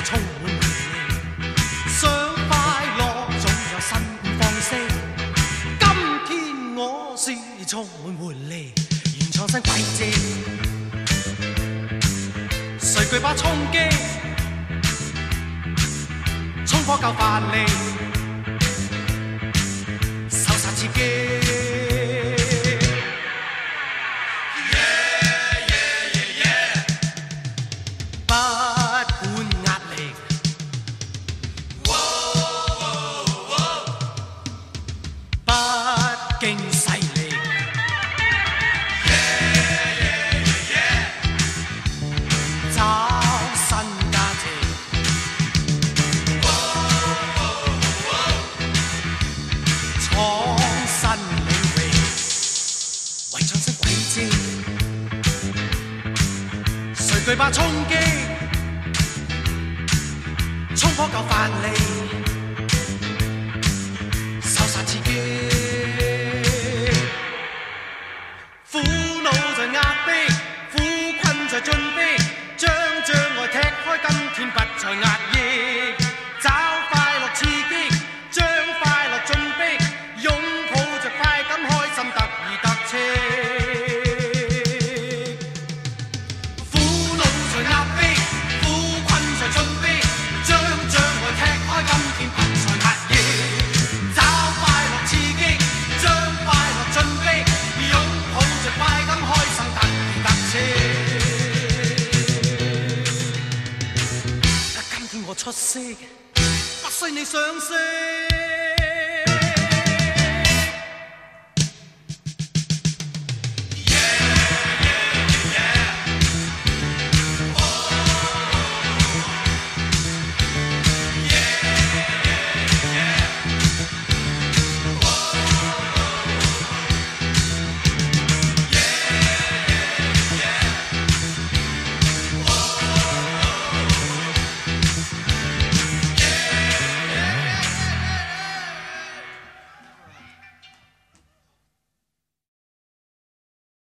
充滿活力，想快樂總有新方式。今天我是充滿活力，原創新軌跡，誰懼怕衝擊？衝火夠發力，手殺刺激。 勁勢力，找新價值，創新領域，為創新軌跡，誰懼怕衝擊？衝火夠發力，手殺刺激。 苦惱在壓迫，苦困在進逼，將障礙踢開，今天不再壓抑，找快樂刺激，將快樂進逼，擁抱着快感，開心得意得戚。苦惱在壓迫，苦困在進逼，將障礙踢開，今天不再壓抑，找快樂刺激，將快樂進逼。 快感開心得意得戚，今天我出色，不需你賞識。